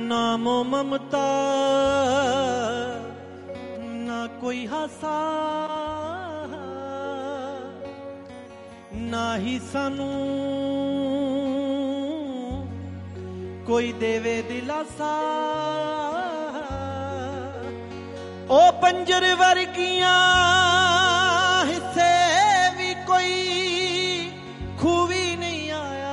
नामो ममता ना कोई हासा ना ही सानू कोई देवे दिलासा ओ पंजर वर्गियां हिस्से भी कोई खूबी नहीं आया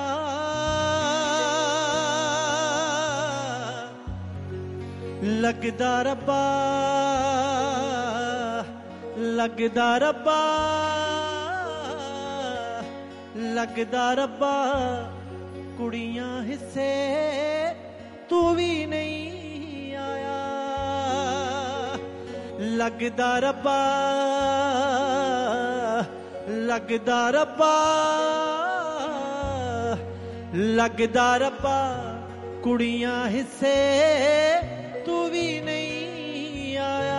लगदा रब्बा लगदा रब्बा लगदा रब्बा कुड़ियां हिस्से तू भी नहीं आया लगदा रब्बा लगदा रब्बा लगदा रब्बा कुड़ियां हिस्से तू भी नहीं आया।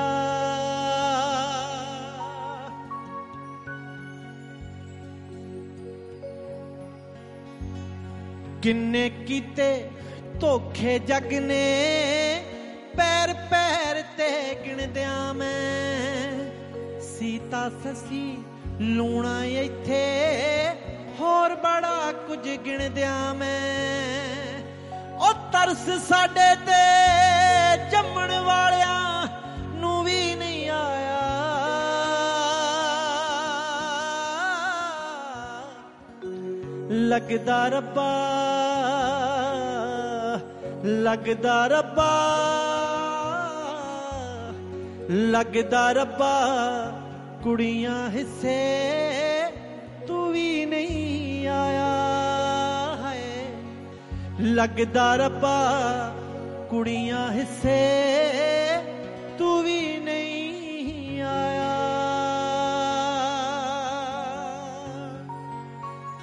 किन्ने कीते धोखे जग ने पैर पैर ते गिणदियां मैं सीता ससी लूणा इत्थे होर बड़ा कुछ गिणदियां मैं ओ तरस साडे ते जम्मण वालियां नू भी नहीं आया लगदा रब्बा लगदा रब्बा लगदा रब्बा कुड़ियां हिस्से तू भी नहीं आया है लगदा रब्बा कुड़ियां हिस्से